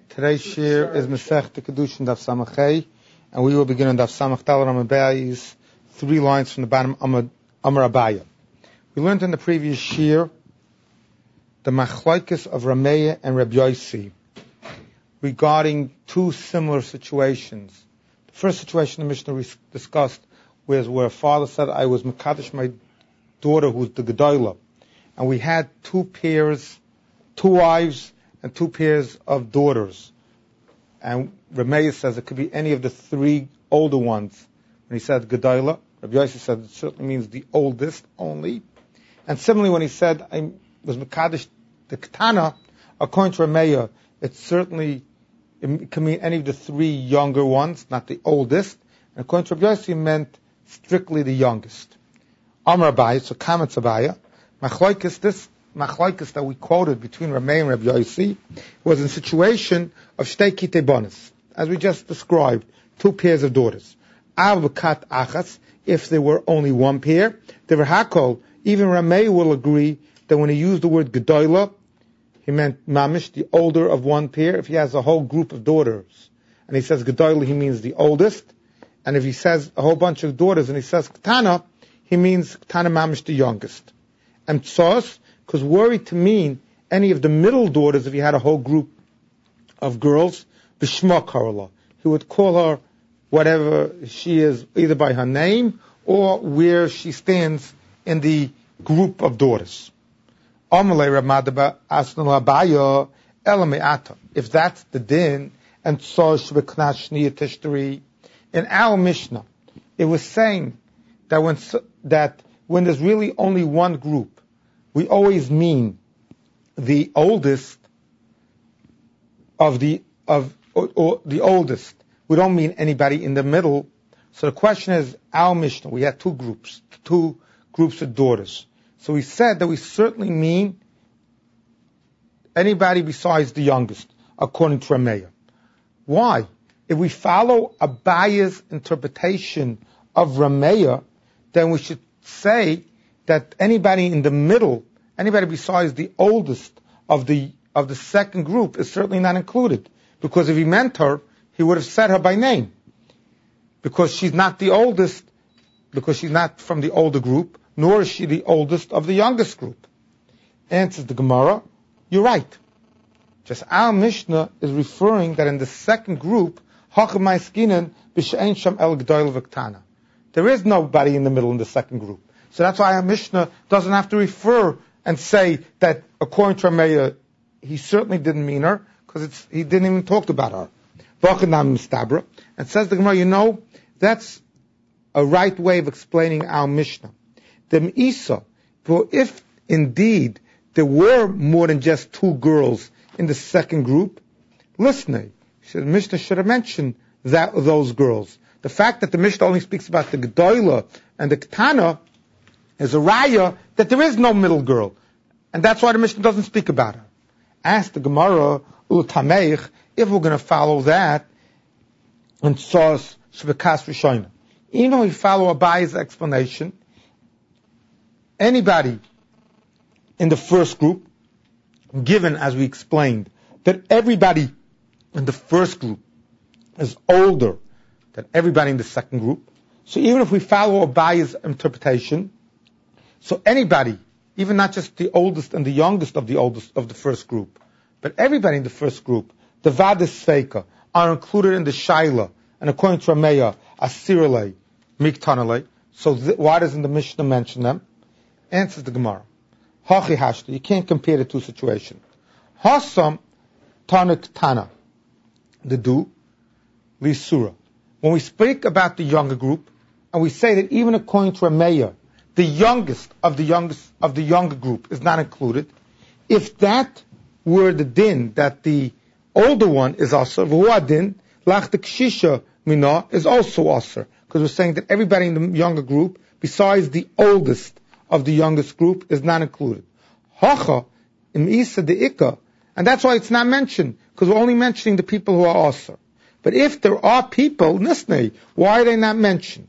Today's shir is Masech Kedushin Daf Samachay, and we will begin on Daf Samach Dalar Amabayis, 3 lines from the bottom Amar Abaya. We learned in the previous shir the machlokes of Rameya and Reb Yossi regarding 2 similar situations. The first situation the Mishnah discussed was where a father said, I was Mekadosh my daughter who's the Gedolah, and we had 2 wives and 2 pairs of daughters. And Rameya says it could be any of the 3 older ones. When he said Gedolah, Rabbi Yossi said it certainly means the oldest only. And similarly, when he said I was Mekadosh the Ketana, according to Rameya, it can mean any of the 3 younger ones, not the oldest. And according to Rabbi Yossi, it meant strictly the youngest. Amar Abaya, so comments Abaya, this machlokes that we quoted between Rameya and Reb Yossi was in a situation of shtei kitei bonos, as we just described, 2 pairs of daughters. Av b'kat achas, if there were only 1 pair. The Hakol, even Rameya will agree that when he used the word gedolah, he meant mamish, the older of 1 pair. If he has a whole group of daughters, and he says gedolah, he means the oldest. And if he says a whole bunch of daughters, and he says ketana, he means ketana mamish, the youngest. And tzos, because worried to mean any of the middle daughters, if you had a whole group of girls, b'shma karala, he would call her whatever she is, either by her name or where she stands in the group of daughters. If that's the din, and in our Mishnah, it was saying that when there's really only 1 group, we always mean the oldest or the oldest. We don't mean anybody in the middle. So the question is, our Mishnah, we had 2 groups of daughters. So we said that we certainly mean anybody besides the youngest, according to Rameya. Why? If we follow Abaya's interpretation of Rameya, then we should say that anybody in the middle, anybody besides the oldest of the second group is certainly not included. Because if he meant her, he would have said her by name. Because she's not the oldest, because she's not from the older group, nor is she the oldest of the youngest group. Answers the Gemara, you're right. Just our Mishnah is referring that in the second group, there is nobody in the middle in the second group. So that's why our Mishnah doesn't have to refer and say that according to Rameya, he certainly didn't mean her, because he didn't even talk about her. And says the Gemara, that's a right way of explaining our Mishnah. The Me'isa, if indeed there were more than just 2 girls in the second group, listen, the Mishnah should have mentioned those girls. The fact that the Mishnah only speaks about the Gedolah and the Ketana is a raya that there is no middle girl. And that's why the Mishnah doesn't speak about her. Ask the Gemara, Utameich, if we're going to follow that, and Sos Shvekas Rishoina. Even though we follow Abaya's explanation, anybody in the first group, given, as we explained, that everybody in the first group is older than everybody in the second group, so even if we follow Abaya's interpretation, so anybody, even not just the oldest and the youngest of the first group, but everybody in the first group, the Vadas Seika, are included in the Shaila, and according to Rameya, Asirale, Miktanale. So why doesn't the Mishnah mention them? Answers the Gemara. Hachi Hashta, you can't compare the 2 situations. Hasam Tanik Tana, the Du, Lisura. When we speak about the younger group, and we say that even according to Rameya, the youngest of the younger group is not included, if that were the din, that the older one is also, v'huadin, lach the kshisha mina is also also, because we're saying that everybody in the younger group, besides the oldest of the youngest group, is not included. Hacha, im isa de ikka, and that's why it's not mentioned, because we're only mentioning the people who are also. But if there are people, nisnei, why are they not mentioned?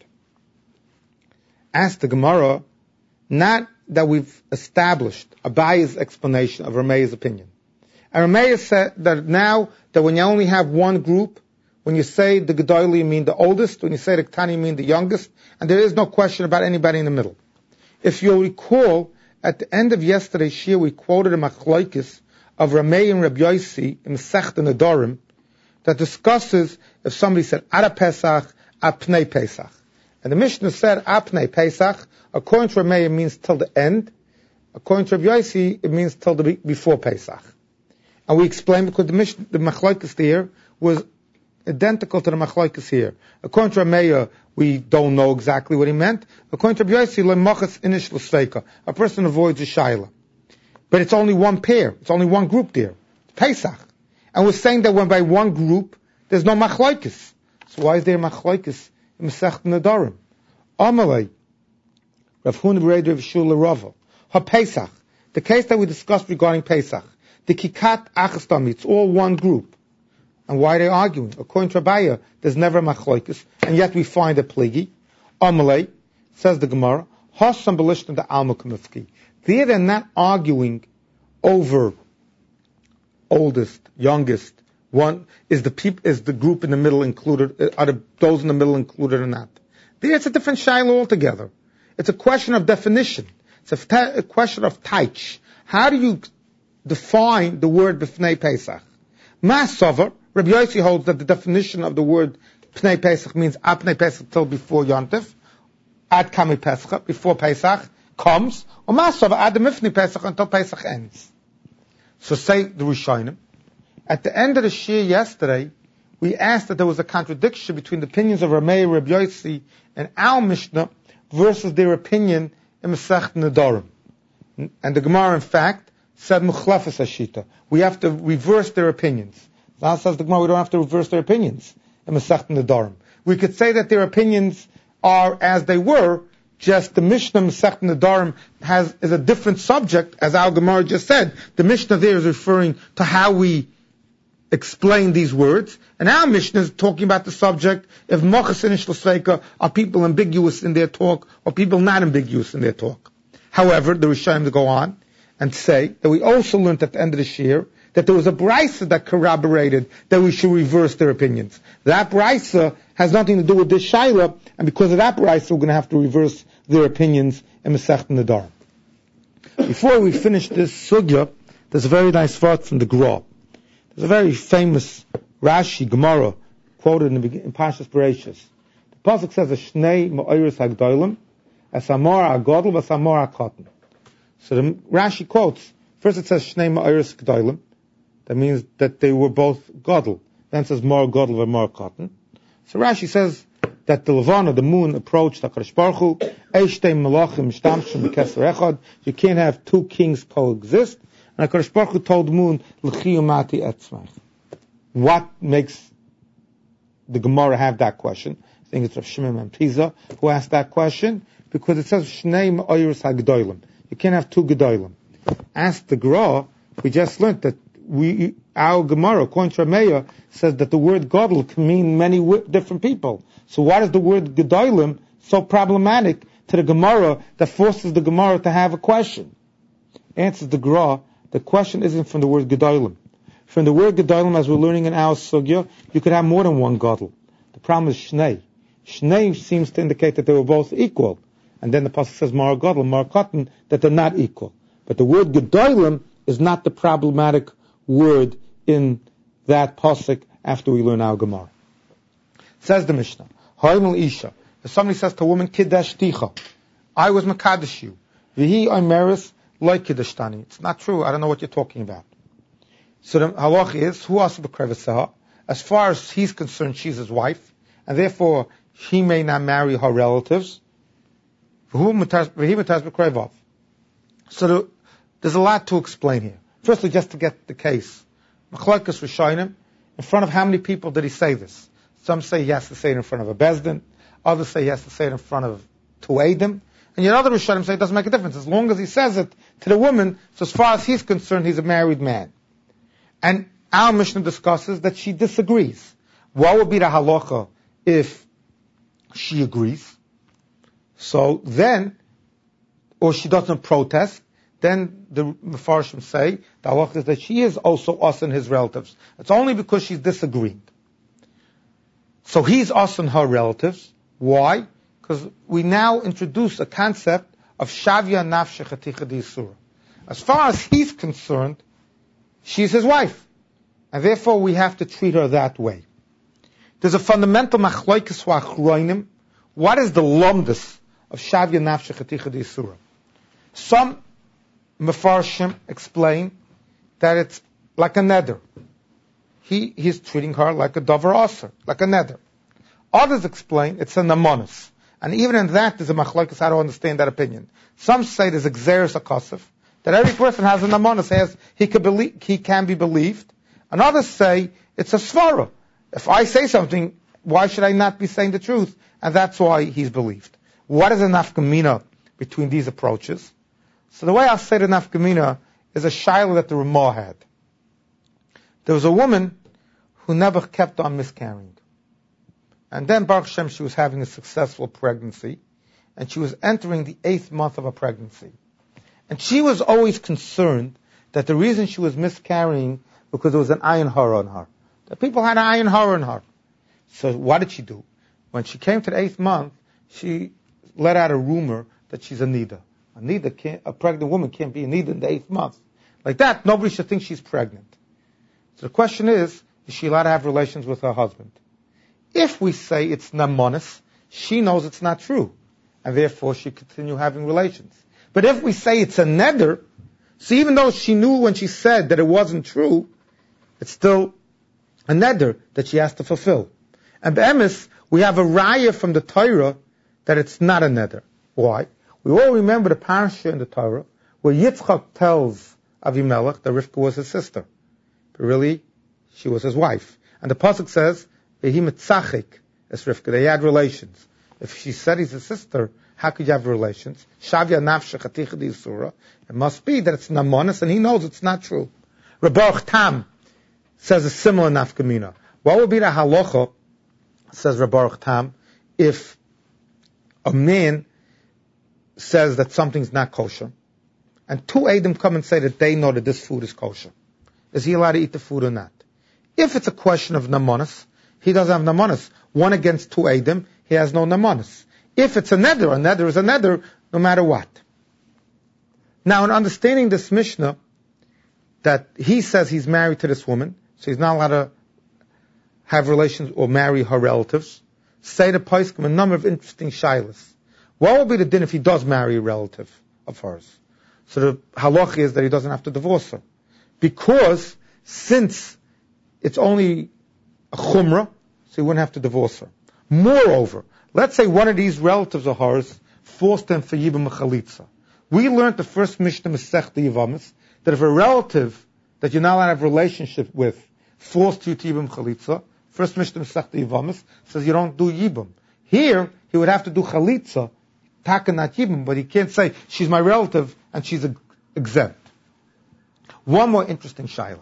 Ask the Gemara, not that we've established Abaya's explanation of Rameya's opinion. And Rameya said that now that when you only have one group, when you say the Gedolim, you mean the oldest, when you say the Ktani, you mean the youngest, and there is no question about anybody in the middle. If you'll recall, at the end of yesterday's shir, we quoted a machlokes of Ramei and Rabbi Yossi in Masechta Nedarim that discusses if somebody said Ada Pesach, Apnei Pesach. And the Mishnah said Apnei Pesach, according to Ramei, it means till the end. According to Rabbi Yossi, it means till the before Pesach. And we explained because the machlokes there was identical to the machlokes here. According to Ramei, we don't know exactly what he meant. According to Rabbi Yossi, lemachas inish l'sveika, a person avoids a shaila. But it's only one pair. It's only one group there. It's Pesach. And we're saying that when by one group, there's no machlokes. So why is there machlokes in Masechta Nedarim? Amalei, Rav Huna b'Rei Rav Shula Rava. Ha-Pesach, the case that we discussed regarding Pesach, the Kikat Achastami, it's all one group. And why are they arguing? According to Abaya, there's never a machlokes, and yet we find a pligi. Amalei, says the Gemara, Hasam b'lishna the Alma Kamifki. They're not arguing over oldest, youngest. One is the group in the middle included? Are those in the middle included or not? There, it's a different shiloh altogether. It's a question of definition. It's a question of taich. How do you define the word b'fnei Pesach? Masavar, Rabbi Yossi holds that the definition of the word Pnei Pesach means Apnei Pesach till before Yontif, Ad Kami Pesach, before Pesach comes, or Masavar Ad Mifnei Pesach until Pesach ends. So say the Rishonim. At the end of the shir yesterday, we asked that there was a contradiction between the opinions of Ramei and Rabbi Yossi and our Mishnah versus their opinion in Masechta Nedarim. And the Gemara, in fact, said Muchlefes Hashita. We have to reverse their opinions. Now says the Gemara, we don't have to reverse their opinions in Masechta Nedarim. We could say that their opinions are as they were, just the Mishnah Masechta Nedarim is a different subject, as our Gemara just said. The Mishnah there is referring to how we explain these words, and our Mishnah is talking about the subject if Mochas and Ishlasveika are people ambiguous in their talk or people not ambiguous in their talk. However, the Rishonim go on and say that we also learned at the end of the shir that there was a brisa that corroborated that we should reverse their opinions. That brisa has nothing to do with this shaila, and because of that brisa, we're going to have to reverse their opinions in Masechta Nedarim. Before we finish this sugya, there's a very nice thought from the Gra. There's a very famous Rashi Gemara quoted in Parshas Bereishis. The pasuk says, "Shnei ma'oros hagdolim, asamor hagadol, v'asamor hakotan." So the Rashi quotes. First it says Shnei ma'oros hagdolim. That means that they were both gadol. Then it says more gadol and more kotan. So Rashi says that the Levana, the moon, approached HaKadosh Baruch Hu. Eishtei malachim shtamshim b'keser echad. You can't have two kings coexist. And HaKadosh Baruch Hu told the moon, L'chi umati etzmach. What makes the Gemara have that question? I think it's Rav Shimon and Pisa who asked that question, because it says, Shnei ma'oros hagdolim. You can't have two gedolim. Asked the Gra, we just learned that our Gemara, according to Rameya, says that the word gadol can mean many different people. So why is the word gedolim so problematic to the Gemara that forces the Gemara to have a question? Answers the Gra, the question isn't from the word gedolim. From the word gedolim, as we're learning in our sugya, you could have more than one gadol. The problem is shnei. Shnei seems to indicate that they were both equal. And then the pasuk says mar gadol, mar katan, that they're not equal. But the word gedolim is not the problematic word in that pasuk after we learn our Gemara. Says the Mishnah, Haimel Isha. If somebody says to a woman, Kiddush Ticha, I was Makadosh you. Vihi Omeres like Kiddushtani. It's not true. I don't know what you're talking about. So the halach is, who also b'kreveseha? As far as he's concerned, she's his wife, and therefore he may not marry her relatives. So there's a lot to explain here. Firstly, just to get the case, Machlokes Rishonim, in front of how many people did he say this? Some say he has to say it in front of a bezdin, others say he has to say it in front of two Eidim, and yet other Rishonim say it doesn't make a difference. As long as he says it to the woman, so as far as he's concerned, he's a married man. And our Mishnah discusses that she disagrees. What would be the halacha if she agrees? So then, or she doesn't protest, then the Mefarshim say, the halacha is that she is also us and his relatives. It's only because she's disagreeing. So he's us and her relatives. Why? Because we now introduce a concept of Shavya Nafshe Chaticha D'Yisura. As far as he's concerned, she's his wife. And therefore we have to treat her that way. There's a fundamental machlokes v'achronim. What is the lumdus of Shavya Nafshe Chaticha D'Yisura? Some Mefarshim explain that it's like a neder. He's treating her like a davar aser, like a neder. Others explain it's a namonis. And even in that, there's a machlokes how to understand that opinion. Some say there's a gzeres akosef, that every person has a namonis, he can be believed. And others say it's a svara. If I say something, why should I not be saying the truth? And that's why he's believed. What is a nafkamina between these approaches? So the way I'll say the nafkamina is a shaila that the Ramah had. There was a woman who never kept on miscarrying. And then Baruch Hashem, she was having a successful pregnancy, and she was entering the 8th month of her pregnancy. And she was always concerned that the reason she was miscarrying because there was an ayin hara on her. The people had an ayin hara on her. So what did she do? When she came to the 8th month, she let out a rumor that she's a nida. A pregnant woman can't be a nida in the 8th month. Like that, nobody should think she's pregnant. So the question is she allowed to have relations with her husband? If we say it's namonis, she knows it's not true, and therefore she continue having relations. But if we say it's a neder, so even though she knew when she said that it wasn't true, it's still a neder that she has to fulfill. And be'emes, we have a raya from the Torah that it's not a neder. Why? We all remember the parasha in the Torah where Yitzchak tells Avimelech that Rivka was his sister. But really, she was his wife. And the pasuk says, Vehi mitzachik es Rivka. They had relations. If she said he's a sister, how could you have relations? Shavya nafshe chaticha d'Yisura. It must be that it's namonis, and he knows it's not true. Rebaruch Tam says a similar nafkamina. What would be the halacha, says Rebaruch Tam, if a man says that something's not kosher, and two Eidim come and say that they know that this food is kosher? Is he allowed to eat the food or not? If it's a question of namonis, he doesn't have namonis. One against two Eidim, he has no namonis. If it's a neder is a neder, no matter what. Now, in understanding this Mishnah, that he says he's married to this woman, so he's not allowed to have relations or marry her relatives, say the Paiskim a number of interesting shilas. What will be the din if he does marry a relative of hers? So the halacha is that he doesn't have to divorce her. Because since it's only a chumrah, so he wouldn't have to divorce her. Moreover, let's say one of these relatives of hers forced him for yibum chalitza. We learned the first Mishnah Masechta Yevamis that if a relative that you're not allowed to have a relationship with forced you to yibum chalitza, first Mishnah Masechta Yevamis says you don't do yibum. Here, he would have to do chalitza, taka not yibum, but he can't say she's my relative and she's exempt. One more interesting shaila.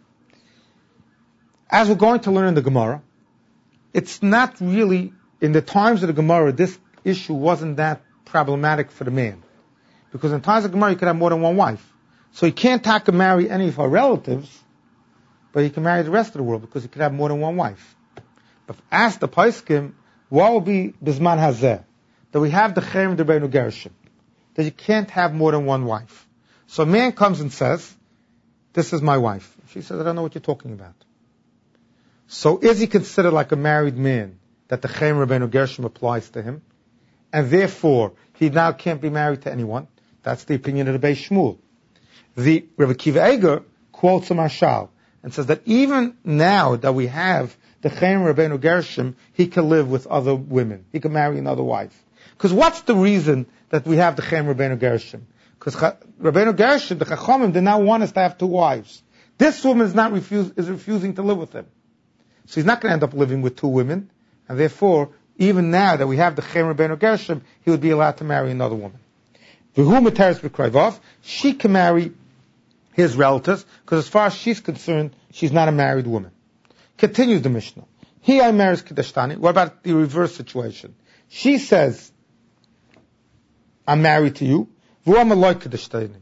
As we're going to learn in the Gemara, it's not really, in the times of the Gemara, this issue wasn't that problematic for the man. Because in times of Gemara, you could have more than one wife. So he can't marry any of her relatives, but he can marry the rest of the world because he could have more than one wife. But ask the Paiskim, what will be Bisman Hazeh? That we have the Cherem D'Rabbeinu Gershom. That you can't have more than one wife. So a man comes and says, this is my wife. She says, I don't know what you're talking about. So is he considered like a married man that the Cherem D'Rabbeinu Gershom applies to him? And therefore, he now can't be married to anyone? That's the opinion of the Beis Shmuel. The Rebbe Kiva Eger quotes a mashal and says that even now that we have the Cherem D'Rabbeinu Gershom, he can live with other women. He can marry another wife. Because what's the reason that we have the Cherem D'Rabbeinu Gershom? Because Rabbeinu Gershom, the Chachamim, they now want us to have two wives. This woman is refusing to live with him. So he's not going to end up living with two women, and therefore, even now that we have the Cherem D'Rabbeinu Gershom, he would be allowed to marry another woman. V'hu materes b'krayvav, she can marry his relatives, because as far as she's concerned, she's not a married woman. Continues the Mishnah. He I marries Kedashtani. What about the reverse situation? She says, I'm married to you. V'hu amaloi Kedashtani.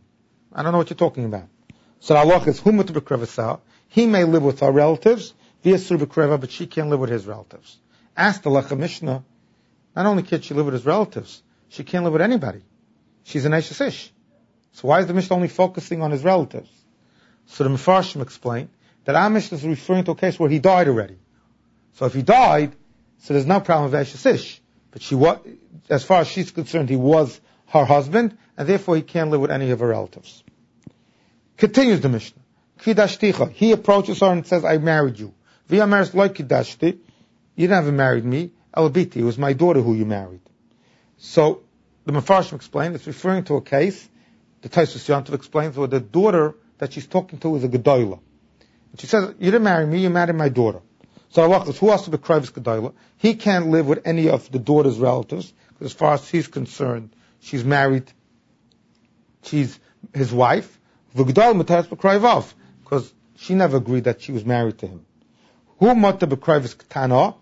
I don't know what you're talking about. So the halacha is humut b'krevasah. He may live with her relatives, v'yasur b'kreva, but she can't live with his relatives. Ask the Lecha Mishnah, not only can't she live with his relatives, she can't live with anybody. She's an Eishes Ish. So why is the Mishnah only focusing on his relatives? So the Mefarshim explain that our Mishnah is referring to a case where he died already. So if he died, so there's no problem with Eishes Ish. But she was, as far as she's concerned, he was her husband, and therefore he can't live with any of her relatives. Continues the Mishnah. Kidashticha. He approaches her and says, I married you. V'yameres lo kidashti. You never married me. Elabiti. It was my daughter who you married. So the Mefarshim explained it's referring to a case. The Tosfos Yontif explains where the daughter that she's talking to is a Gedola. And she says, you didn't marry me, you married my daughter. So Allah says, who has to be Kravis Gedola? He can't live with any of the daughter's relatives, because as far as he's concerned, she's married, she's his wife. V'Gedola Mataras B'Krayvav, because she never agreed that she was married to him. Who Mata B'Kravis Ketana?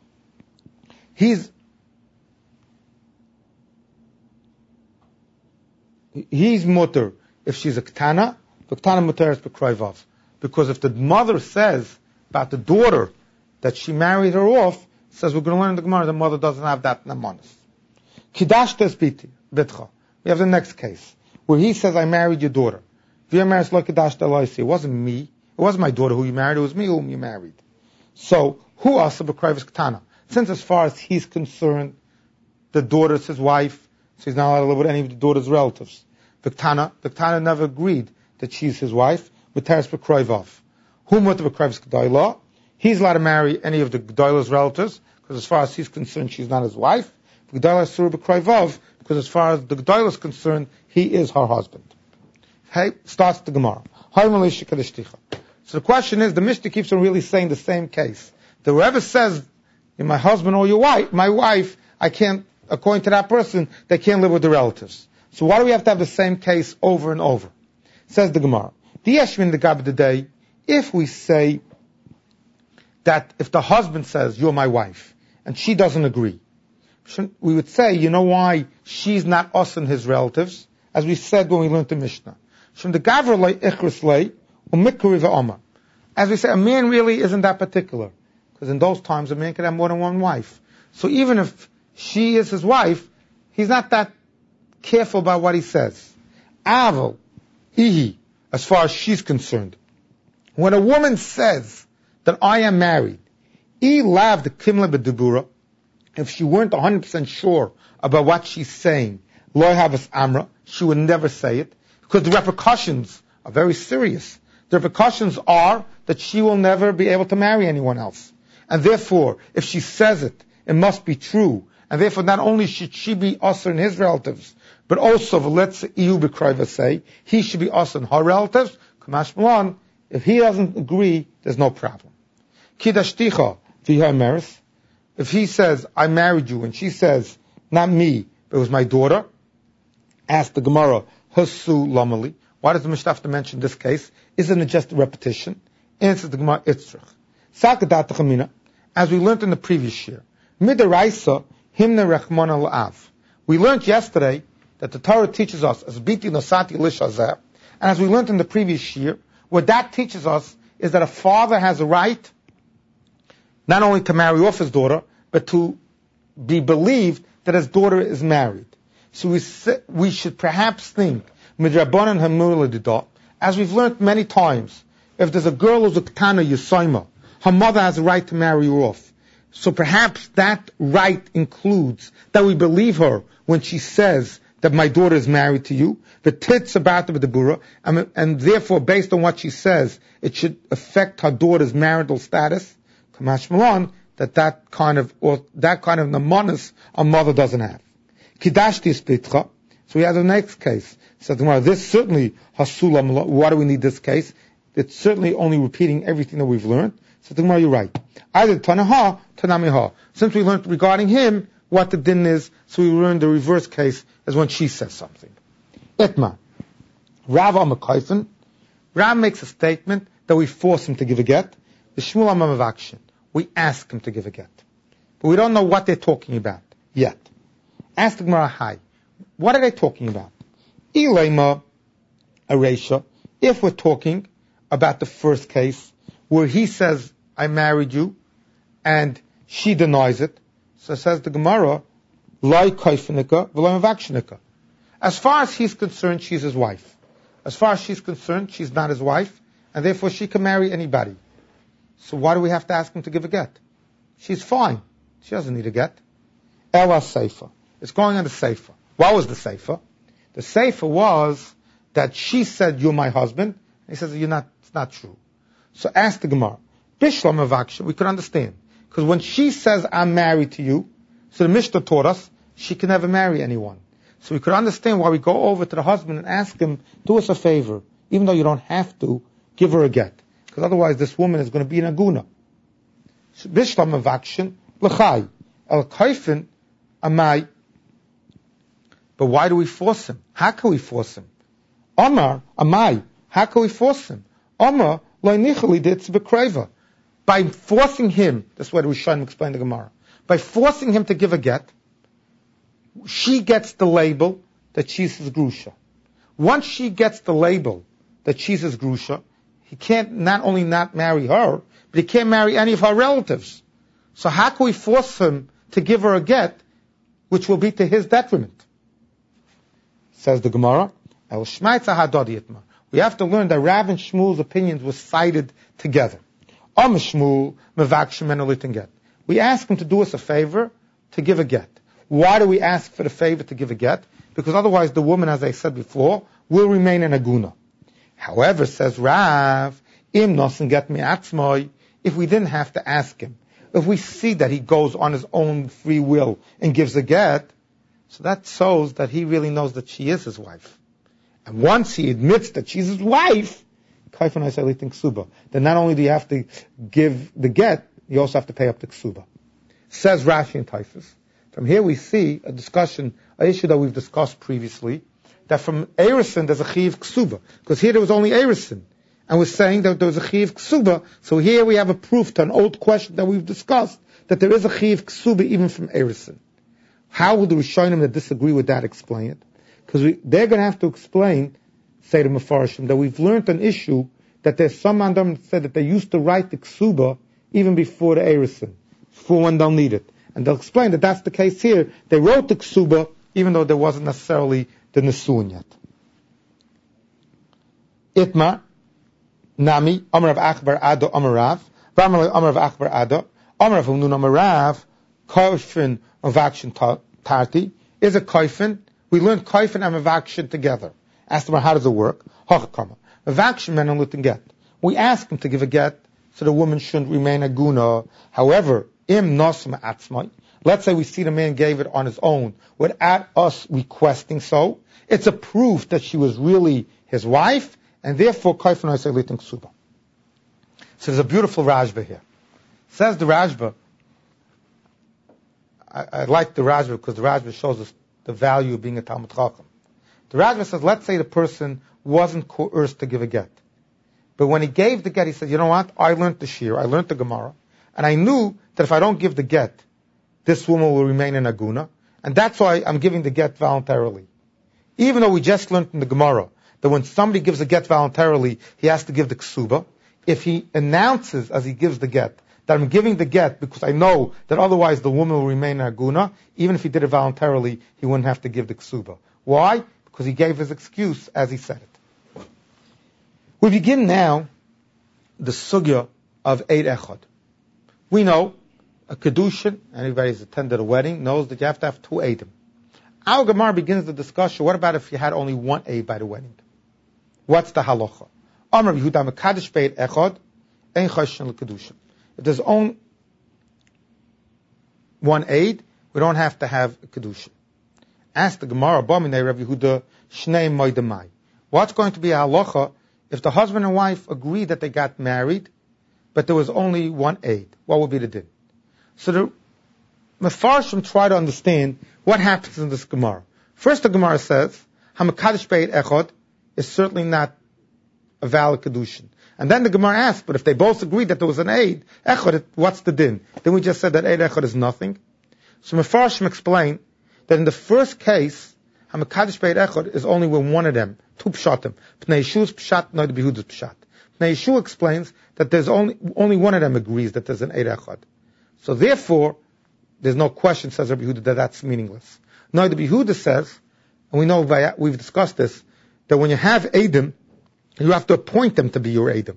He's mutter if she's a ketana, but ketana mutter is b'krayvav. Because if the mother says about the daughter that she married her off, says we're going to learn in the Gemara, the mother doesn't have that namanis. Kidashtes bitcha. We have the next case where he says, I married your daughter. It wasn't me. It wasn't my daughter who you married. It was me whom you married. So who asa b'krayvav ketana? Since as far as he's concerned, the daughter is his wife, so he's not allowed to live with any of the daughter's relatives. Viktana never agreed that she's his wife, with Teres B'Kroivov. Who mutter B'Kroiv's G'dayla? He's allowed to marry any of the G'dayla's relatives, because as far as he's concerned, she's not his wife. G'dayla is Sur B'Kroivov, because as far as the G'dayla is concerned, he is her husband. Hey, starts the Gemara. So the question is, the Mishnah keeps on really saying the same case. That whoever says, my husband or your wife, my wife, I can't, according to that person, they can't live with the relatives. So why do we have to have the same case over and over? Says the Gemara. If we say that if the husband says, you're my wife, and she doesn't agree, we would say, you know why she's not us and his relatives? As we said when we learned the Mishnah. As we say, a man really isn't that particular. Because in those times, a man could have more than one wife. So even if she is his wife, he's not that careful about what he says. Aval, ihi, as far as she's concerned. When a woman says that I am married, lav the kimla b'dibura, if she weren't 100% sure about what she's saying, lo havas amra, she would never say it, because the repercussions are very serious. The repercussions are that she will never be able to marry anyone else. And therefore, if she says it, it must be true. And therefore, not only should she be usher in his relatives, but also, let's Iyu B'Krayva say, he should be usher in her relatives. Kamash Malan, if he doesn't agree, there's no problem. Kidashticha v'ha meris. If he says, I married you, and she says, not me, but it was my daughter, ask the Gemara, Hasu Lamali. Why does the Mishnah have to mention this case? Isn't it just a repetition? Answers the Gemara, Itzrich. Sakadat Chamina, as we learned in the previous year, Midaraisa, Himna Rechmona La'av. We learned yesterday that the Torah teaches us as Biti Nosati Lishazeh, and as we learned in the previous year, what that teaches us is that a father has a right not only to marry off his daughter, but to be believed that his daughter is married. So we should perhaps think, Midrabanan Hamur L'Didah, as we've learned many times, if there's a girl who's a Ketana Yisayma, her mother has a right to marry her off. So perhaps that right includes that we believe her when she says that my daughter is married to you, the tits about the B'Debura, and therefore based on what she says, it should affect her daughter's marital status. Kamash Malan, that kind of namanis a mother doesn't have. Kidashti Spitcha. So we have the next case. So this certainly Hasulam. Why do we need this case? It's certainly only repeating everything that we've learned. So the Gemara, you're right. Either Tanaha, Tanamiha. Since we learned regarding him what the din is, so we learned the reverse case as when she says something. Itma. Rav Amakaifin. Rav makes a statement that we force him to give a get. The Shmuel Amavakshin. We ask him to give a get. But we don't know what they're talking about yet. Ask the Gemara, hi. What are they talking about? Ilema. a reisha. If we're talking about the first case, where he says, I married you, and she denies it, so says the Gemara, Loi koifinika, v'loi mavakshinika. As far as he's concerned, she's his wife. As far as she's concerned, she's not his wife, and therefore she can marry anybody. So why do we have to ask him to give a get? She's fine. She doesn't need a get. Ela Seifa. It's going on the Seifa. What was the Seifa? The Seifa was that she said, you're my husband. And he says, it's not true. So ask the Gemara. Bishlam Avaksha, we could understand. Because when she says, I'm married to you, so the Mishnah taught us, she can never marry anyone. So we could understand why we go over to the husband and ask him, do us a favor, even though you don't have to, give her a get. Because otherwise this woman is going to be an aguna. Bishlam Avakshin, l'chai. El kaifin, amai. But why do we force him? How can we force him? Omar, amai. How can we force him? Omar, loinichali ditz bekreva. By forcing him, that's what Rishonim explained the Gemara. By forcing him to give a get, she gets the label that she's his grusha. Once she gets the label that she's his grusha, he can't not only not marry her, but he can't marry any of her relatives. So how can we force him to give her a get, which will be to his detriment? Says the Gemara, we have to learn that Rav and Shmuel's opinions were cited together. We ask him to do us a favor to give a get. Why do we ask for the favor to give a get? Because otherwise the woman, as I said before, will remain an aguna. However, says Rav, im nosen get me atzmoi, if we didn't have to ask him, if we see that he goes on his own free will and gives a get, so that shows that he really knows that she is his wife. And once he admits that she's his wife, then not only do you have to give the get, you also have to pay up the ksuba. Says Rashi and Taifus. From here we see a discussion, an issue that we've discussed previously, that from Erison there's a chiv ksuba, because here there was only Erison, and we're saying that there was a chiv ksuba, so here we have a proof to an old question that we've discussed, that there is a chiv ksuba even from Erison. How will the Rishonim that disagree with that explain it? Because they're going to have to explain, say to Mefarshim, that we've learned an issue that there's some mandam that said that they used to write the ksuba even before the Erison, for when they'll need it. And they'll explain that that's the case here. They wrote the ksuba even though there wasn't necessarily the nesuin yet. Itma, Nami, Amar of Achbar Ado, Amar Rav, Amar of Achbar Ado, Amar of Humnun Amar Rav, Kaifin of action Tarti, is a Kaifin. We learned Kaifin and Mavakshin together. Asked them, how does it work? Hachakama. Mavakshin men and Lutin get. We ask him to give a get so the woman shouldn't remain a guna. However, im nosma atzmai. Let's say we see the man gave it on his own without us requesting so. It's a proof that she was really his wife, and therefore Kaifin I say litin ksuba. So there's a beautiful Rashba here. Says the Rashba. I like the Rashba because the Rashba shows us the value of being a Talmud Chacham. The Rashba says, let's say the person wasn't coerced to give a get. But when he gave the get, he said, you know what? I learned the Shir, I learned the Gemara, and I knew that if I don't give the get, this woman will remain in Aguna, and that's why I'm giving the get voluntarily. Even though we just learned in the Gemara that when somebody gives a get voluntarily, he has to give the ksuba, if he announces as he gives the get, that I'm giving the get because I know that otherwise the woman will remain in Aguna, even if he did it voluntarily, he wouldn't have to give the ksuba. Why? Because he gave his excuse as he said it. We begin now the sugya of Eid Echad. We know a kedushin, anybody who's attended a wedding knows that you have to have two Eidim. Our Gemara begins the discussion, what about if you had only one Eid by the wedding? What's the halacha? Amar Yehuda mekadosh be'Eid Echad, ein choshen l'kedushin. If there's only one Eid, we don't have to have a kedushin. Ask the Gemara, B'minei Rav Yehuda shnei moedemai. What's going to be a halacha if the husband and wife agree that they got married, but there was only one Eid? What would be the din? So the Mefarshim try to understand what happens in this Gemara. First, the Gemara says, "Hamakadosh be'Eid Echad" is certainly not a valid kedushin. And then the Gemara asks, but if they both agree that there was an Eid Echad, what's the din? Then we just said that Eid Echad is nothing. So Mefarshim explain that in the first case, Hamakadosh be'Eid Echad is only when one of them two pshatim. Pnei Yeshua's pshat, Noda B'Yehuda's pshat. Pnei Yeshua explains that there's only one of them agrees that there's an Eid Echad. So therefore, there's no question, says Rabbi Yehuda, that that's meaningless. Noda B'Yehuda says, and we know we've discussed this, that when you have Eidim, you have to appoint them to be your Eidim.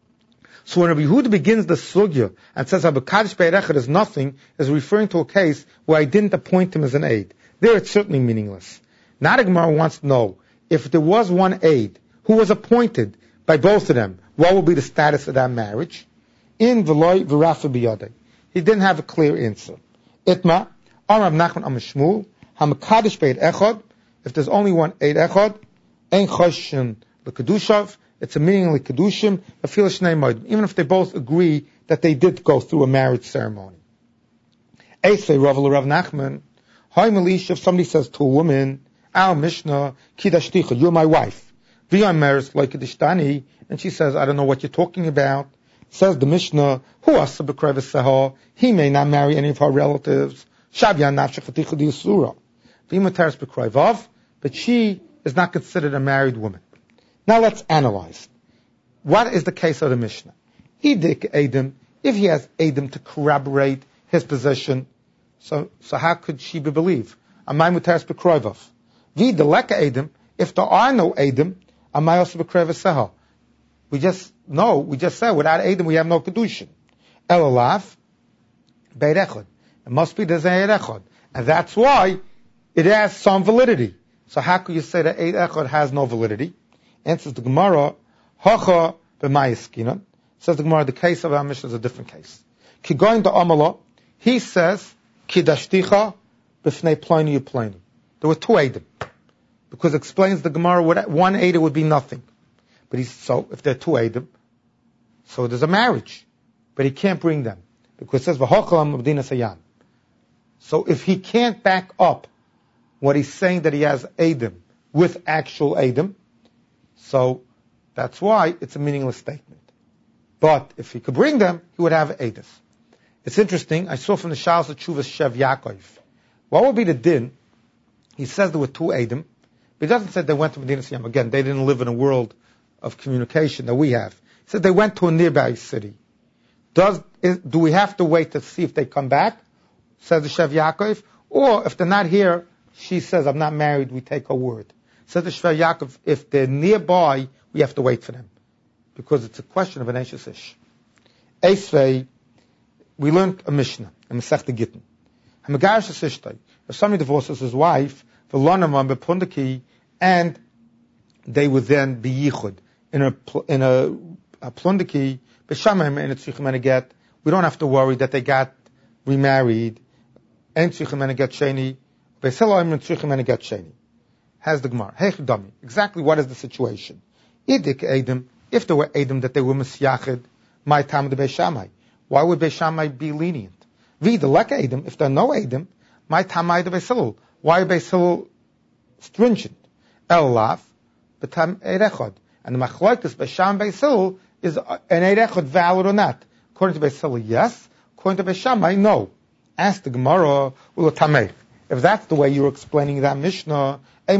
So when Rabbi Yehuda begins the sugya and says Habakadosh Be'er Echad is nothing, is referring to a case where I didn't appoint him as an aid. There it's certainly meaningless. Now the Gemara wants to know, if there was one aid who was appointed by both of them, what would be the status of that marriage? In Veloy V'Rafa B'Yadei. He didn't have a clear answer. Itma, Amar Nachman Amar Shmuel, Hamakadosh Be'er Echad, if there's only one aid Echad, Ein Choshen L'Kedushav, it's a meaningless Kedushim, even if they both agree that they did go through a marriage ceremony. Eisvei Rav Rav Nachman, Hay Malish, if somebody says to a woman, Al Mishnah, Kidashticha, you're my wife. V'yam Meres like Kedishtani, and she says, I don't know what you're talking about. Says the Mishnah, Hu Asa B'Krev, he may not marry any of her relatives. Shabyan Nafshech Chaticha D'Yisura. V'yim B'Krevav, but she is not considered a married woman. Now let's analyze. What is the case of the Mishnah? Idik Eidim, if he has Eidim to corroborate his position, so how could she be believed? Amay Muteres B'Kroivav. V'Deleka Eidim, if there are no Eidim, Amay also B'Krevaseha. We just said, without Eidim we have no Kedushin. Elalav, Beit Echad. It must be there's an Eid Echad. And that's why it has some validity. So how could you say that Eid Echad has no validity? Answers the Gemara, Hacha b'mayiskinan. Says the Gemara, the case of our Mishnah is a different case. Ki going to Amala, he says, Kidashticha b'fnei ploni u'ploni. There were two Eidim. Because it explains the Gemara, one Eidim would be nothing. But so if there are two Eidim, so there's a marriage. But he can't bring them. Because it says, V'hochalam Abdina Sayan. So if he can't back up what he's saying that he has Eidim with actual Eidim, so that's why it's a meaningless statement. But if he could bring them, he would have Eidos. It's interesting, I saw from the Shalos Tshuvas Shev Yaakov. What would be the din? He says there were two Eidim, but he doesn't say they went to Medina Siyam. Again, they didn't live in a world of communication that we have. He said they went to a nearby city. Do we have to wait to see if they come back? Says the Shev Yaakov. Or if they're not here, she says, I'm not married, we take her word. Says the Shver Yaakov, if they're nearby, we have to wait for them. Because it's a question of an Eishes Ish. Eisvei, we learned a Mishnah, a Masechta Gittin. Hamagarish Asishtay, if somebody divorces his wife, V'lonamam b'pundaki, and they would then be yichud in a plundaki, b'shamim and it's yichim and a get, we don't have to worry that they got remarried, and yichim and a get sheni, b'seloim and yichim and a get sheni. Has the Gemara. Hey, exactly what is the situation? Idik Eidim, if there were Eidim that they were misyachid, my tam de Beishamai. Why would Beishamai be lenient? The lek Eidim, if there are no Eidim, my tam de Beisilul. Why are Beisilul stringent? Elaf, betam Eirechod. And the machloikus Beisham Beisilul is an Eirechod valid or not? According to Beisilul, yes. According to Beishamai, no. Ask the Gemara, Ulatameh. If that's the way you're explaining that Mishnah,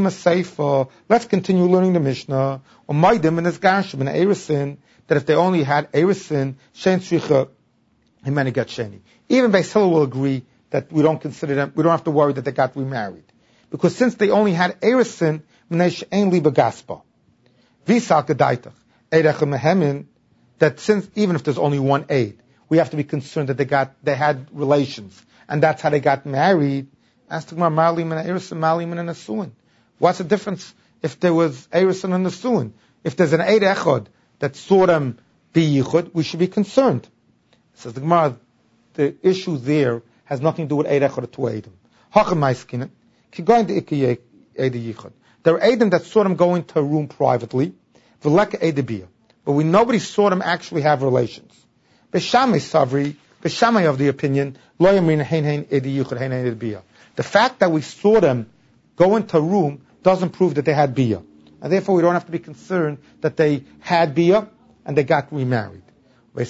let's continue learning the Mishnah. Or Maidim and his Garshim and Erisin, that if they only had Erisin, Shen Tzricha, Himani got Sheni. Even Beis Hillel will agree that we don't consider them, we don't have to worry that they got remarried. Because since they only had Erisin, Mnesh Ein Liba Gaspa. Visal Gedaitach, Eirech Mehemin, that since, even if there's only one aid, we have to be concerned that they had relations, and that's how they got married. Ask the Gemara, Malim and Erisin, Malim and Asuin. What's the difference if there was Erisin and Asuin? If there's an Eid Echad that saw them be Yichud, we should be concerned. Says the Gemara, the issue there has nothing to do with Eid Echad or two Eidim. Hacham Maiskinen, Kigoin de Ikiyeh Eid Yichud. There are Eidim that saw them go into a room privately, V'leka Eid Biyah. But nobody saw them actually have relations. Beshamai Savri, Beshamai of the opinion, Lo Yamin Hein Eid Yichud, Hein Eid Biyah. The fact that we saw them go into a room doesn't prove that they had biyah. And therefore we don't have to be concerned that they had biyah and they got remarried. If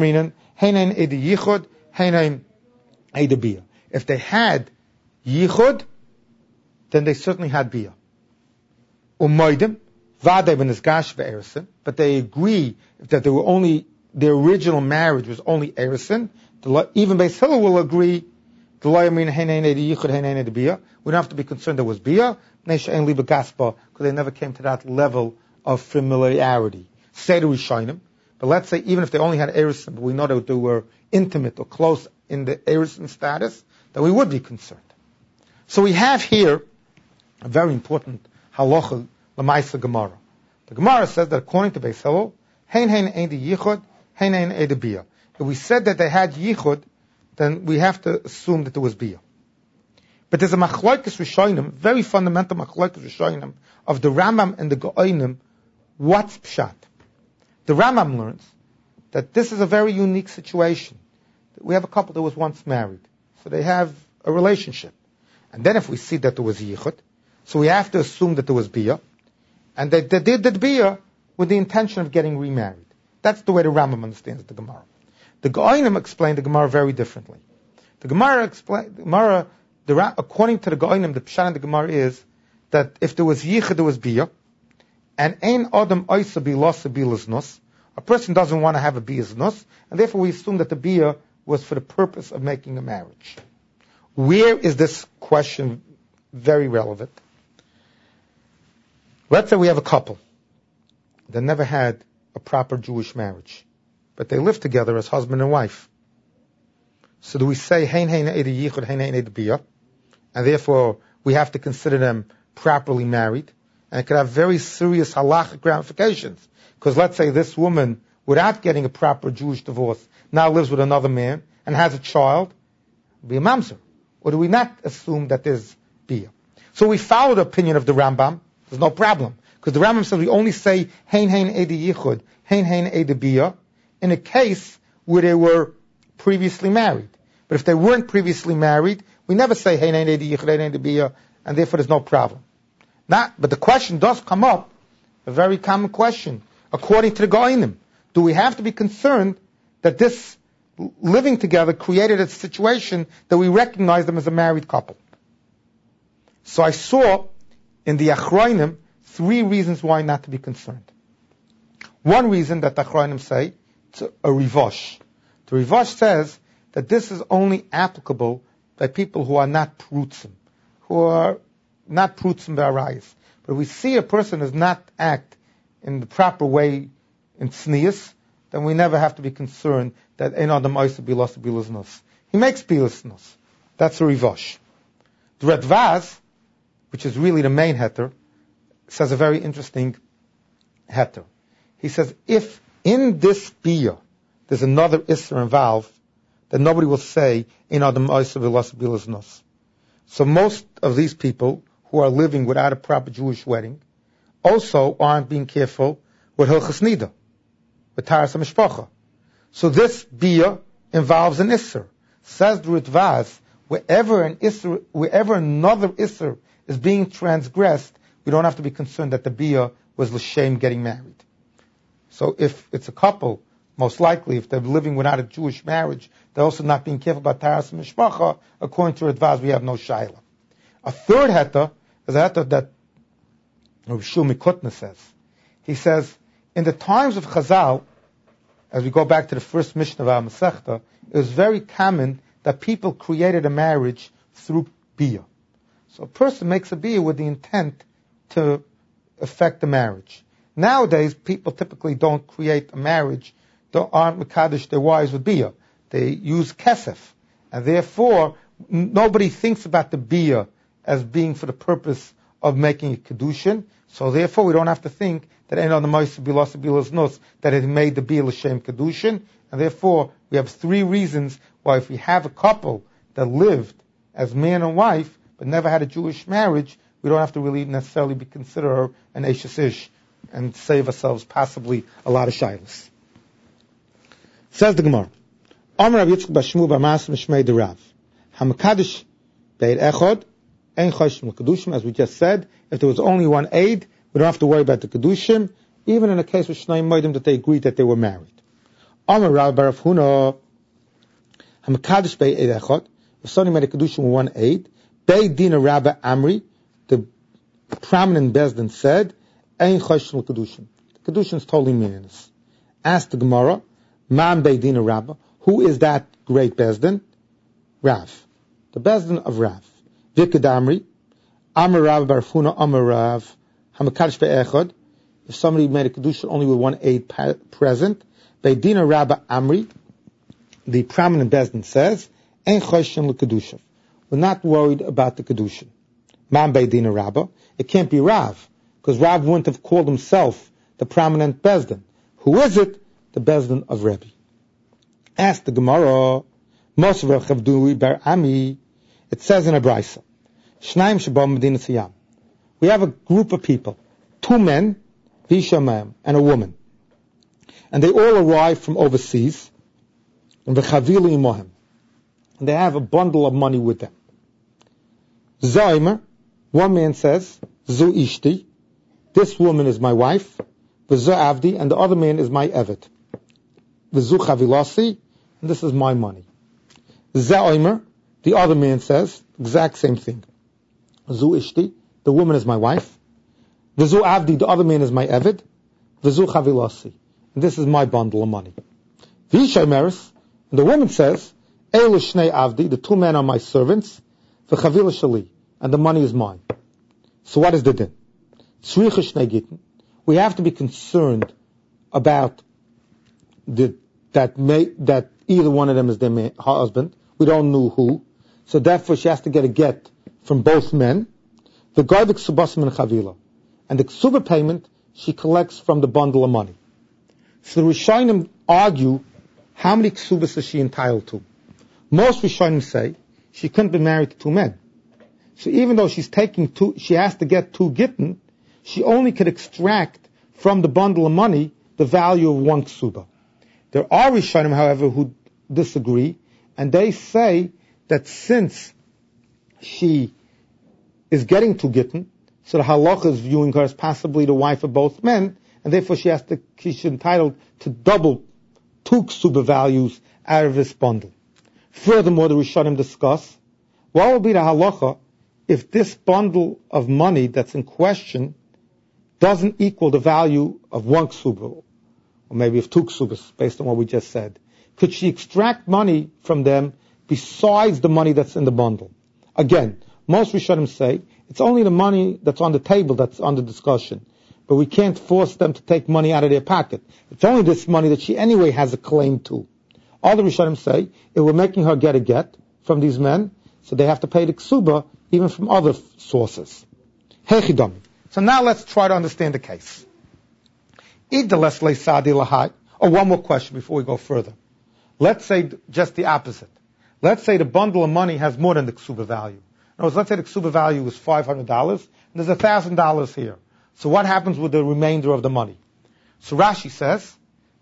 they had yichud, then they certainly had biyah. Umaydim, Vade ben Isgash ve'erisin, but they agree that their original marriage was only erisin. Even Beis Hillel will agree. We don't have to be concerned there was bia, because they never came to that level of familiarity. Seder Rishonim, but let's say even if they only had erisin, but we know that they were intimate or close in the erisin status, then we would be concerned. So we have here a very important halacha l'maisa Gemara. The Gemara says that according to Beis Hillel, hein ein the yichud, hein ein the bia. If we said that they had yichud, then we have to assume that there was bia. But there's a machlokes rishonim, very fundamental machlokes rishonim of the Rambam and the Gaonim. What's pshat? The Rambam learns that this is a very unique situation. We have a couple that was once married, so they have a relationship, and then if we see that there was yichud, so we have to assume that there was bia, and they did the bia with the intention of getting remarried. That's the way the Rambam understands the Gemara. The Gaonim explain the Gemara very differently. The Gemara according to the Gaonim, the pshat in the Gemara is that if there was yichud, there was bia, and ein adam oisa bilasa bilasnus, a person doesn't want to have a biasnus, and therefore we assume that the bia was for the purpose of making a marriage. Where is this question very relevant? Let's say we have a couple that never had a proper Jewish marriage, but they live together as husband and wife. So do we say hein eda yichud, hein eda bia, and therefore we have to consider them properly married, and it could have very serious halachic ramifications, because let's say this woman, without getting a proper Jewish divorce, now lives with another man and has a child, be a mamzer. Or do we not assume that there's bia? So we follow the opinion of the Rambam. There's no problem, because the Rambam says we only say hein eda yichud, hein eda bia in a case where they were previously married. But if they weren't previously married, we never say hein eda yichud, hein eda bia, and therefore there's no problem. But the question does come up, a very common question, according to the Gaonim. Do we have to be concerned that this living together created a situation that we recognize them as a married couple? So I saw in the Achronim 3 reasons why not to be concerned. One reason that the Achronim say, it's a rivosh. The rivosh says that this is only applicable by people who are not prutzim, who are not prutzim b'arayis. But if we see a person does not act in the proper way in tznius, then we never have to be concerned that ein adam oisa bilas bilasnus. He makes bilasnus. That's a rivosh. The Radvaz, which is really the main heter, says a very interesting heter. He says, if in this bia there's another isser involved, then nobody will say ein adam oisa bilas bilasnus. So most of these people who are living without a proper Jewish wedding also aren't being careful with Hilchas Nida, with Taras HaMishpacha. So this bia involves an isser. Says the Ritva, wherever another isser is being transgressed, we don't have to be concerned that the bia was l'shem getting married. So if it's a couple, most likely if they're living without a Jewish marriage, they're also not being careful about Taras HaMishpacha. According to Ritva, we have no shaila. A third heta is a heta that Rav Shul Mikutna says. He says, in the times of Chazal, as we go back to the first Mishnah of our Masechta, it was very common that people created a marriage through bia. So a person makes a bia with the intent to affect the marriage. Nowadays, people typically don't create a marriage, they aren't mekadosh their wives with bia. They use kesef, and therefore nobody thinks about the bia as being for the purpose of making a kedushin. So therefore, we don't have to think that ein adam oisa bilas bilasnus, that it made the bia l'shem kedushin, and therefore we have 3 reasons why if we have a couple that lived as man and wife but never had a Jewish marriage, we don't have to really necessarily be consider her an eishes ish and save ourselves possibly a lot of shilas. Says the Gemara, Amar Rav Yitzchak bar Shmuel bar Mas Mishmei de Rav, Hamakadosh be'ed echod, ein choshim l'kedushim, as we just said. If there was only one aid, we don't have to worry about the kedushim, even in a case with Shnei Moedim that they agreed that they were married. Amar Rav bar Rav Huna, Hamakadosh be'ed echod, if somebody made a kedushim with one aid, Be'ed Dina Rabba Amri, the prominent Bezdin said, Ein Choshen L'Kedushin. The Kedushin is totally meaningless. Ask the Gemara, Man Beidin Rabba, who is that great Bezdin? Rav. The Bezdin of Rav. Vikad Amri, Amar Rav Barfuna, Amar Rav, Hamakadosh Be'echad. If somebody made a Kedushin only with one aid present, Beidin Rabba Amri, the prominent Bezdin says, Ein Choshen L'Kedushin. We're not worried about the Kedushin. Man Beidin Rabba. It can't be Rav, because Rav wouldn't have called himself the prominent Bezdin. Who is it? The Bezdin of Rebbe. Ask the Gemara, Mosver Chavdui Bar Ami. It says in a Brisa, Shnaim Shabam Medina Siyam. We have a group of people, 2 men, Vishamayim, and a woman. And they all arrive from overseas, and V'chavili Imohem. And they have a bundle of money with them. Zaymer, one man says, Zu Ishti, this woman is my wife, V'zu Avdi, and the other man is my Evet. V'zu Chavilasi, and this is my money. Zaymer, the other man says, exact same thing. Zu Ishti, the woman is my wife. V'zu Avdi, the other man is my Evet. V'zu Chavilasi, and this is my bundle of money. V'ishaymeris, and the woman says, Eilu Shnei Avdi, the 2 men are my servants. V'chavila Shali, and the money is mine. So what is the din? Tzricha Shnei Gittin. We have to be concerned about that either one of them is their husband. We don't know who. So therefore she has to get a get from both men. The Garvik Subasim and Chavila. And the Ksuba payment she collects from the bundle of money. So the Rishonim argue, how many Ksubas is she entitled to? Most Rishonim say she couldn't be married to 2 men. So even though she's taking 2, she has to get 2 gittin, she only could extract from the bundle of money the value of 1 ksuba. There are Rishonim, however, who disagree, and they say that since she is getting 2 gittin, so the halacha is viewing her as possibly the wife of both men, and therefore she's entitled to double 2 ksuba values out of this bundle. Furthermore, the Rishonim discuss, what will be the halacha if this bundle of money that's in question doesn't equal the value of 1 ksuba, or maybe of 2 ksubas, based on what we just said? Could she extract money from them besides the money that's in the bundle? Again, most Rishonim say it's only the money that's on the table that's under discussion, but we can't force them to take money out of their pocket. It's only this money that she anyway has a claim to. All the Rishonim say, if we're making her get a get from these men, so they have to pay the ksuba even from other sources. Hechidami. So now let's try to understand the case. One more question before we go further. Let's say just the opposite. Let's say the bundle of money has more than the ksuba value. In other words, let's say the ksuba value is $500, and there's $1,000 here. So what happens with the remainder of the money? So Rashi says,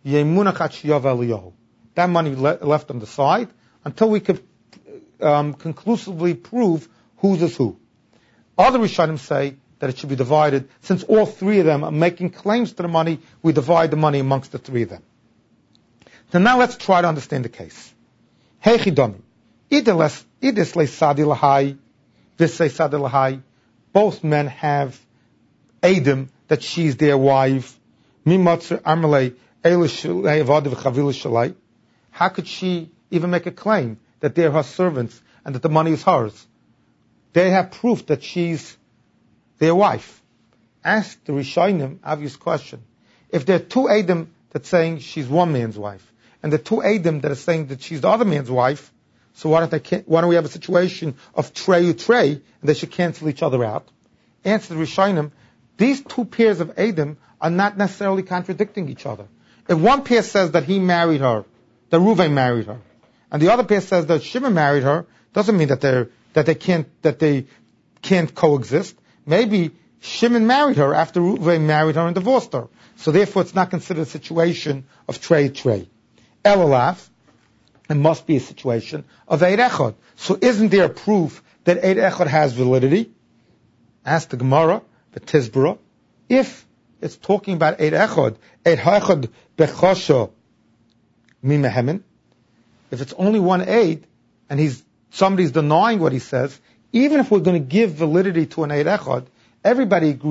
that money left on the side until we could conclusively prove whose is who. Other Rishonim say that it should be divided. Since all 3 of them are making claims to the money, we divide the money amongst the 3 of them. So now let's try to understand the case. Heichidami. Idis le sadi lahai, this say sadi lahai. Both men have Adam that she's their wife. Mimatzer amalei eilish avad v'chavil shalai. How could she even make a claim that they're her servants and that the money is hers? They have proof that she's their wife. Ask the Rishonim, obvious question. If there are 2 Adam that's saying she's one man's wife, and the 2 Adam that are saying that she's the other man's wife, so why don't we have a situation of trey, and they should cancel each other out? Answer the Rishonim, these 2 pairs of Adam are not necessarily contradicting each other. If one pair says that he married her, that Reuven married her, and the other pair says that Shimon married her, doesn't mean that they can't coexist. Maybe Shimon married her after Reuven married her and divorced her. So therefore it's not considered a situation of trey. Elalaf, it must be a situation of Eid Echad. So isn't there a proof that Eid Echad has validity? Ask the Gemara, the Tizbara, if it's talking about Eid Echad bechosha mimehemen, if it's only one Eid, and somebody's denying what he says, even if we're going to give validity to an Eid Echad, everybody agrees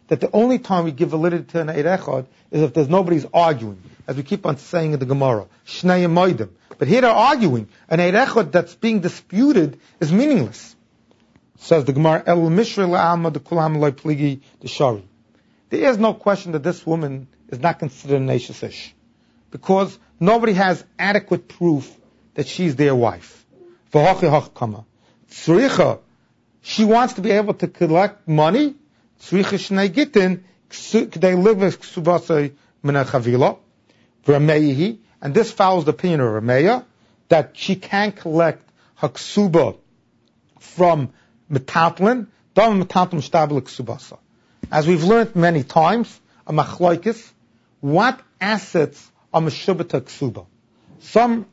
that the only time we give validity to an Eid Echad is if there's nobody's arguing, as we keep on saying in the Gemara, Shnei Moedim. But here they're arguing. An Eid Echad that's being disputed is meaningless. Says the Gemara, El Mishra La'alma de Kulam Loi Pligi de Shari. There is no question that this woman is not considered an Eishes Ish, because nobody has adequate proof that she's their wife. V'hochi hachkama. Tzricha, she wants to be able to collect money. Tzricha shnei gitin, k'dei live ksubasei min chavila. V'rameihi, and this follows the opinion of Rameya, that she can collect her ksuba from metatlin, dam metatlin shtabel ksubasa. As we've learned many times, a machloikis, what assets are meshubata ksuba? Some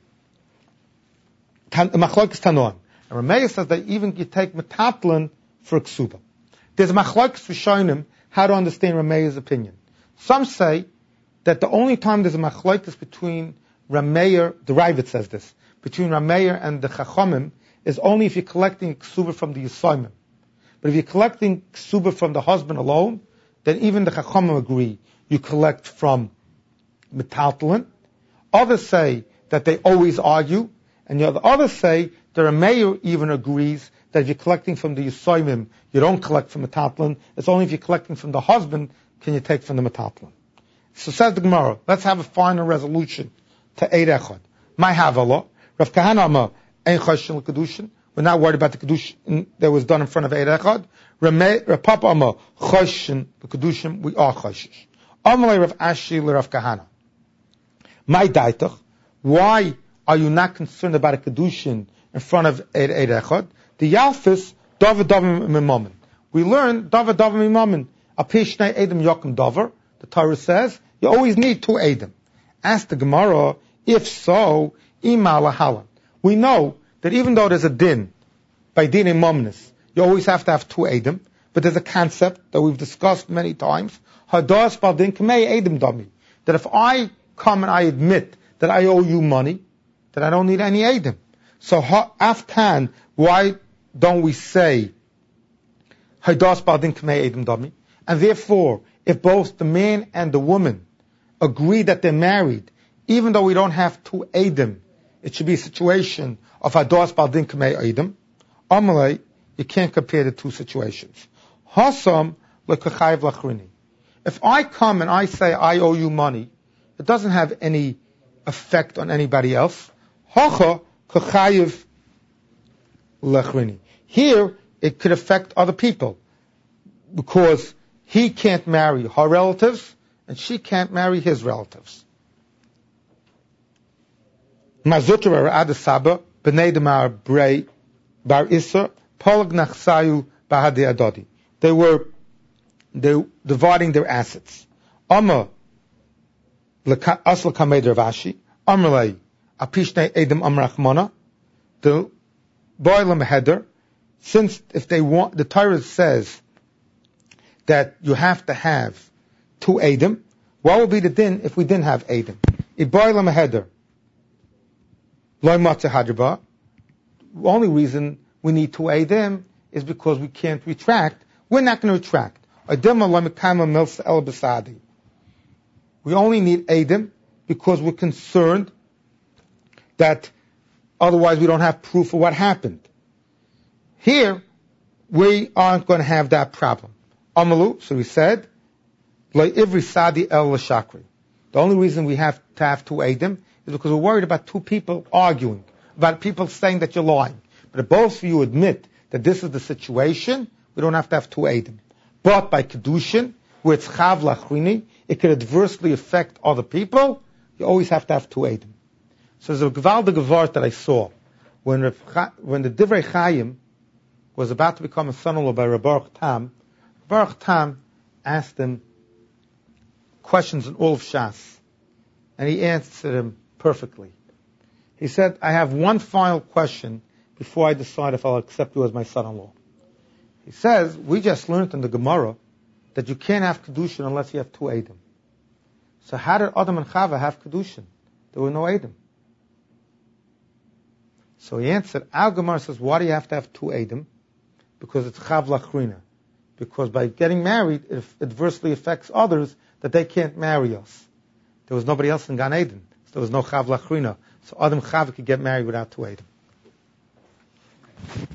machloikis tanoim. And Rameya says that even you take metatlin for ksuba. There's a machloikis rishonim how to understand Rameya's opinion. Some say that the only time there's a machlokes between Rameir, the Ravid says this, between Rameir and the Chachamim, is only if you're collecting ksuba from the Yisayimim. But if you're collecting ksuba from the husband alone, then even the Chachamim agree you collect from metaltalin. Others say that they always argue, and the others say the Rameir even agrees that if you're collecting from the Yisayimim, you don't collect from metaltalin. It's only if you're collecting from the husband can you take from the metaltalin. So says the Gemara, let's have a final resolution to Eid Echad. My Havala, Rav Kahana Amar, Ein Choshen L'Kedushin. We're not worried about the Kedushin that was done in front of Eid Echad. Rav Papa Amar, Choshen L'Kedushin, we are Choshish. Amalei Rav Ashi L'Rav Kahana. My Daitach, why are you not concerned about a Kedushin in front of Eid Echad? The Yalfis, David Davim Mimamin. We learn David Davim Mimamin. Apishnei Edom Yokim Dover. The Torah says, you always need two Eidim. Ask the Gemara, if so, ima lahalan. We know that even though there's a din, by din imamnis, you always have to have two Eidim, but there's a concept that we've discussed many times, hadas baldin kamei Eidim dami, that if I come and I admit that I owe you money, then I don't need any Eidim. So afkan, why don't we say hadas baldin kamei Eidim dami? And therefore, if both the man and the woman agree that they're married, even though we don't have two Eidim, it should be a situation of Hadas Baldin Kamei Eidim. Amalei, you can't compare the two situations. Hasam L'Kachayev Lachrini. If I come and I say I owe you money, it doesn't have any effect on anybody else. Hacha Kachayev Lachrini. Here, it could affect other people, because he can't marry her relatives, and she can't marry his relatives. Mazutra Adasaba, B'nei Demar Brei, Bar Issa, Polag Nachsayu Bahadi Adodi. They were dividing their assets. Amma Asla Kamed Ravashi, Amrlei, Apishne Edom Amrachmona, the Boilam Heder, since if they want, the Torah says that you have to have two Eidim. What would be the din if we didn't have Eidim? Iboilam heder. Loy matzeh hadrba. The only reason we need two Eidim is because we can't retract. We're not going to retract. We only need Eidim because we're concerned that otherwise we don't have proof of what happened. Here, we aren't going to have that problem. Amalu, so we said, every sadi el l'shakri. The only reason we have to have two Eidim is because we're worried about two people arguing, about people saying that you're lying. But if both of you admit that this is the situation, we don't have to have two Eidim. But by Kedushin, where it's chav lachrini, it could adversely affect other people, you always have to have two Eidim. So there's a gewaldige Gevart that I saw. When the Divrei Chaim was about to become a son-in-law by Rabbi Baruch Tam, Baruch Tam asked him questions in all of Shas, and he answered him perfectly. He said, I have one final question before I decide if I'll accept you as my son-in-law. He says, we just learned in the Gemara that you can't have Kedushin unless you have two Eidim. So how did Adam and Chava have Kedushin? There were no Eidim. So he answered, our Gemara says, why do you have to have two Eidim? Because it's Chav Lachrina. because by getting married, it adversely affects others that they can't marry us. There was nobody else in Gan Eden, so there was no Chav Lachrina. So Adam Chav could get married without two Adam.